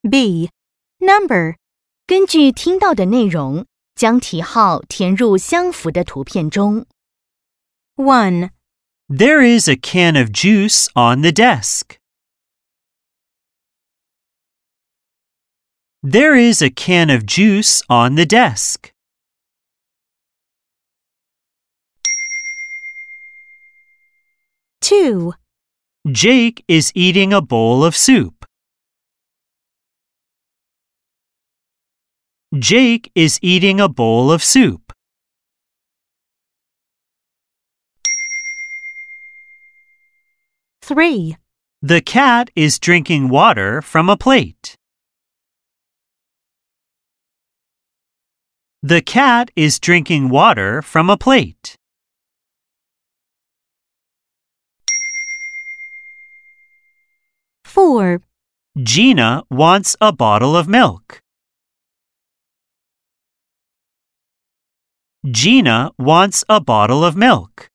B. Number. 根据听到的内容，将题号填入相符的图片中。1. There is a can of juice on the desk. There is a can of juice on the desk. 2. Jake is eating a bowl of soup. Jake is eating a bowl of soup. 3. The cat is drinking water from a plate. The cat is drinking water from a plate. 4. Gina wants a bottle of milk. Gina wants a bottle of milk.